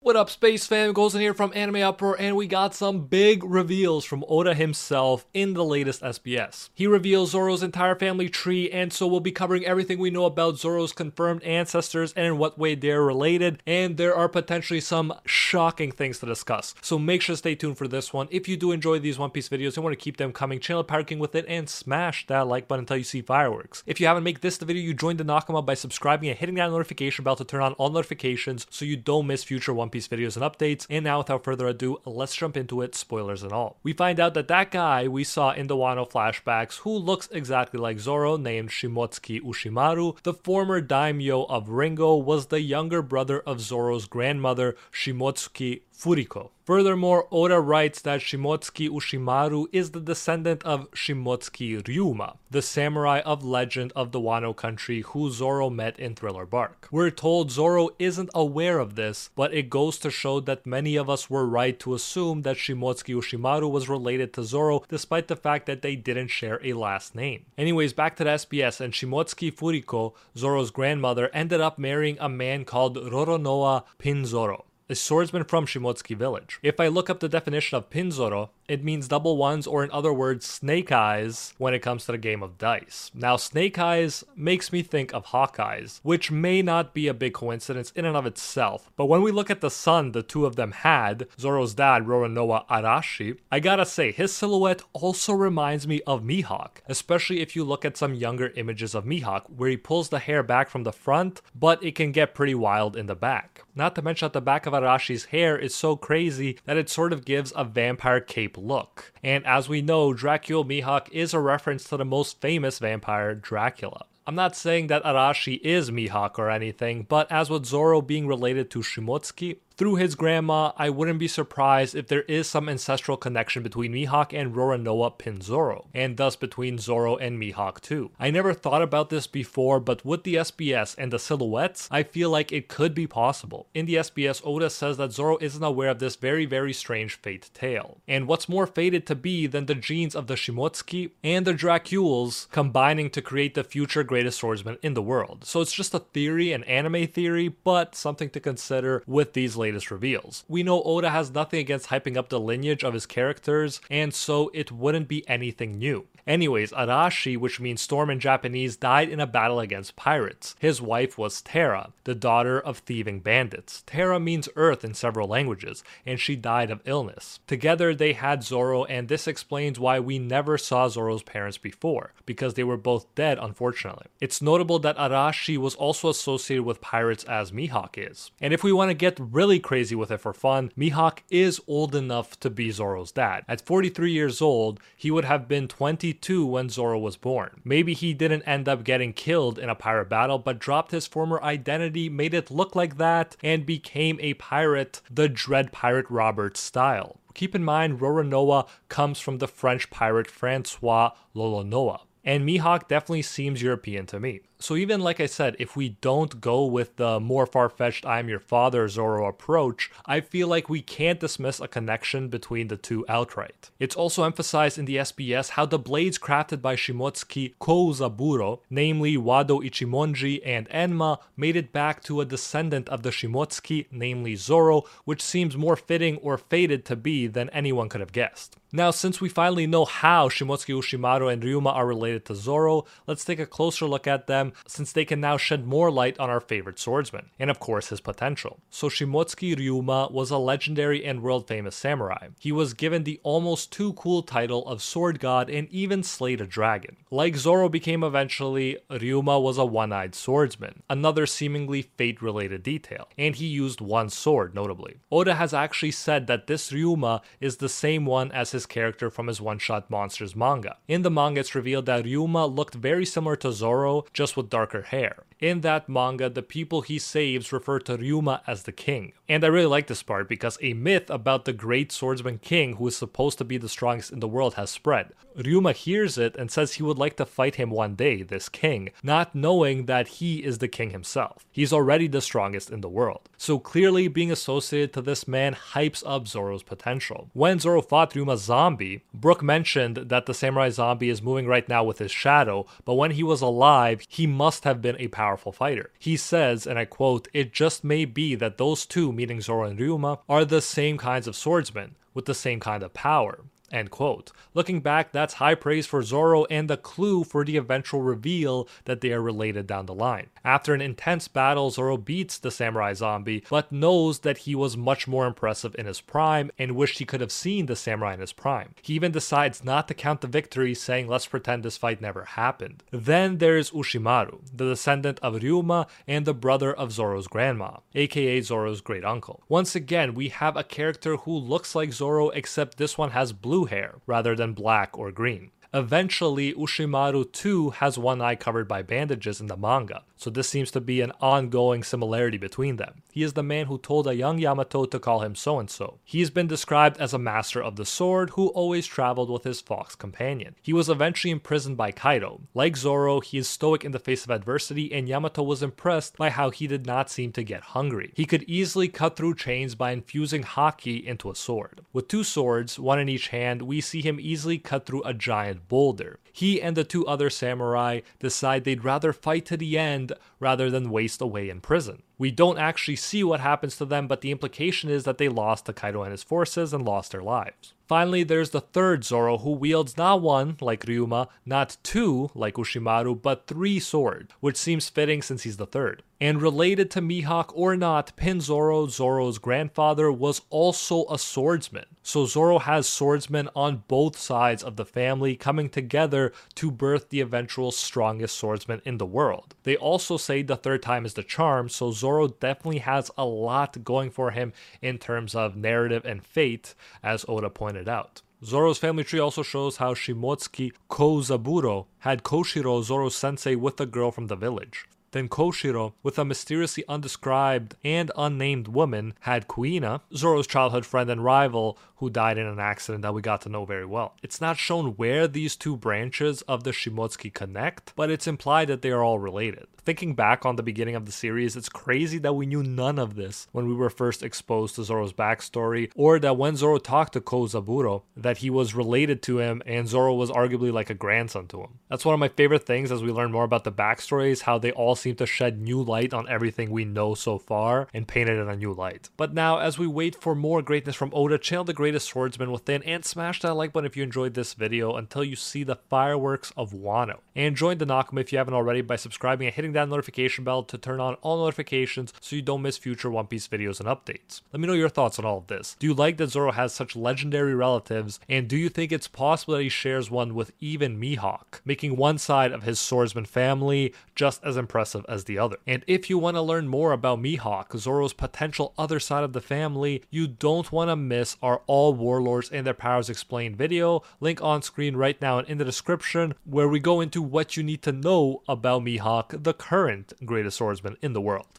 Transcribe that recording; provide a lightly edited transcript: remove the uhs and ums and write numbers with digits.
What up, Space Fam? Goes in here from Anime Uproar, and we got some big reveals from Oda himself in the latest SBS. He reveals Zoro's entire family tree, and so we'll be covering everything we know about Zoro's confirmed ancestors and in what way they're related, and there are potentially some shocking things to discuss. So make sure to stay tuned for this one. If you do enjoy these One Piece videos and want to keep them coming, channel Pirate King with it, and smash that like button until you see fireworks. If you haven't made this the video, you join the Nakama by subscribing and hitting that notification bell to turn on all notifications so you don't miss future One Piece videos and updates. And now, without further ado, let's jump into it, spoilers and all. We find out that that guy we saw in the Wano flashbacks, who looks exactly like Zoro, named Shimotsuki Ushimaru, the former daimyo of Ringo, was the younger brother of Zoro's grandmother, Shimotsuki Furiko. Furthermore, Oda writes that Shimotsuki Ushimaru is the descendant of Shimotsuki Ryuma, the samurai of legend of the Wano country who Zoro met in Thriller Bark. We're told Zoro isn't aware of this, but it goes to show that many of us were right to assume that Shimotsuki Ushimaru was related to Zoro, despite the fact that they didn't share a last name. Anyways, back to the SBS, and Shimotsuki Furiko, Zoro's grandmother, ended up marrying a man called Roronoa Pinzoro, a swordsman from Shimotsuki village. If I look up the definition of Pinzoro, it means double ones, or in other words, snake eyes, when it comes to the game of dice. Now, snake eyes makes me think of Hawkeyes, which may not be a big coincidence in and of itself, but when we look at the son the two of them had, Zoro's dad, Roronoa Arashi, I gotta say, his silhouette also reminds me of Mihawk, especially if you look at some younger images of Mihawk, where he pulls the hair back from the front, but it can get pretty wild in the back. Not to mention that the back of Arashi's hair is so crazy that it sort of gives a vampire cape look. And as we know, Dracula Mihawk is a reference to the most famous vampire, Dracula. I'm not saying that Arashi is Mihawk or anything, but as with Zoro being related to Shimotsuki, through his grandma, I wouldn't be surprised if there is some ancestral connection between Mihawk and Roronoa Pinzoro, and thus between Zoro and Mihawk too. I never thought about this before, but with the SBS and the silhouettes, I feel like it could be possible. In the SBS, Oda says that Zoro isn't aware of this very, very strange fate tale. And what's more fated to be than the genes of the Shimotsuki and the Dracules combining to create the future greatest swordsman in the world? So it's just a theory, an anime theory, but something to consider with these latest reveals. We know Oda has nothing against hyping up the lineage of his characters, and so it wouldn't be anything new. Anyways, Arashi, which means storm in Japanese, died in a battle against pirates. His wife was Terra, the daughter of thieving bandits. Terra means earth in several languages, and she died of illness. Together they had Zoro, and this explains why we never saw Zoro's parents before, because they were both dead, unfortunately. It's notable that Arashi was also associated with pirates as Mihawk is. And if we want to get really crazy with it for fun, Mihawk is old enough to be Zoro's dad. At 43 years old, he would have been 22 when Zoro was born. Maybe he didn't end up getting killed in a pirate battle, but dropped his former identity, made it look like that, and became a pirate the Dread Pirate Roberts style. Keep in mind, Roronoa comes from the French pirate Francois Lolonoa, and Mihawk definitely seems European to me. So even like I said, if we don't go with the more far-fetched I'm your father Zoro approach, I feel like we can't dismiss a connection between the two outright. It's also emphasized in the SBS how the blades crafted by Shimotsuki Kouzaburo, namely Wado Ichimonji and Enma, made it back to a descendant of the Shimotsuki, namely Zoro, which seems more fitting or fated to be than anyone could have guessed. Now, since we finally know how Shimotsuki Ushimaru and Ryuma are related to Zoro, let's take a closer look at them, since they can now shed more light on our favorite swordsman, and of course his potential. So Shimotsuki Ryuma was a legendary and world-famous samurai. He was given the almost too cool title of Sword God and even slayed a dragon. Like Zoro became eventually, Ryuma was a one-eyed swordsman, another seemingly fate-related detail, and he used one sword, notably. Oda has actually said that this Ryuma is the same one as his character from his one-shot Monsters manga. In the manga, it's revealed that Ryuma looked very similar to Zoro, just with darker hair. In that manga, the people he saves refer to Ryuma as the king. And I really like this part because a myth about the great swordsman king who is supposed to be the strongest in the world has spread. Ryuma hears it and says he would like to fight him one day, this king, not knowing that he is the king himself. He's already the strongest in the world. So clearly being associated to this man hypes up Zoro's potential. When Zoro fought Ryuma's zombie, Brook mentioned that the samurai zombie is moving right now with his shadow, but when he was alive, he must have been a powerful fighter. He says, and I quote, "It just may be that those two," meaning Zoro and Ryuma, "are the same kinds of swordsmen, with the same kind of power." End quote. Looking back, that's high praise for Zoro and the clue for the eventual reveal that they are related down the line. After an intense battle, Zoro beats the samurai zombie, but knows that he was much more impressive in his prime and wished he could have seen the samurai in his prime. He even decides not to count the victory, saying let's pretend this fight never happened. Then there's Ushimaru, the descendant of Ryuma and the brother of Zoro's grandma, aka Zoro's great uncle. Once again, we have a character who looks like Zoro, except this one has blue hair rather than black or green. Eventually, Ushimaru too has one eye covered by bandages in the manga, so this seems to be an ongoing similarity between them. He is the man who told a young Yamato to call him so-and-so. He's been described as a master of the sword who always traveled with his fox companion. He was eventually imprisoned by Kaido. Like Zoro, he is stoic in the face of adversity, and Yamato was impressed by how he did not seem to get hungry. He could easily cut through chains by infusing haki into a sword. With two swords, one in each hand, we see him easily cut through a giant boulder. He and the two other samurai decide they'd rather fight to the end rather than waste away in prison. We don't actually see what happens to them, but the implication is that they lost to Kaido and his forces and lost their lives. Finally, there's the third Zoro, who wields not one, like Ryuma, not two, like Ushimaru, but three swords, which seems fitting since he's the third. And related to Mihawk or not, Pinzoro, Zoro's grandfather, was also a swordsman. So Zoro has swordsmen on both sides of the family coming together to birth the eventual strongest swordsman in the world. They also say the third time is the charm, so Zoro definitely has a lot going for him in terms of narrative and fate, as Oda pointed out. Zoro's family tree also shows how Shimotsuki Kozaburo had Koshiro, Zoro's sensei, with a girl from the village. Then Koshiro, with a mysteriously undescribed and unnamed woman, had Kuina, Zoro's childhood friend and rival, who died in an accident that we got to know very well. It's not shown where these two branches of the Shimotsuki connect, but it's implied that they are all related. Thinking back on the beginning of the series, it's crazy that we knew none of this when we were first exposed to Zoro's backstory, or that when Zoro talked to Kozaburo, that he was related to him and Zoro was arguably like a grandson to him. That's one of my favorite things as we learn more about the backstories, how they all seem to shed new light on everything we know so far and paint it in a new light. But now, as we wait for more greatness from Oda, channel the greatest swordsman within and smash that like button if you enjoyed this video until you see the fireworks of Wano. And join the Nakama if you haven't already by subscribing and hitting that notification bell to turn on all notifications so you don't miss future One Piece videos and updates. Let me know your thoughts on all of this. Do you like that Zoro has such legendary relatives, and do you think it's possible that he shares one with even Mihawk, making one side of his swordsman family just as impressive as the other? And if you want to learn more about Mihawk, Zoro's potential other side of the family, you don't want to miss our All Warlords and Their Powers Explained video, link on screen right now and in the description, where we go into what you need to know about Mihawk, the current greatest swordsman in the world.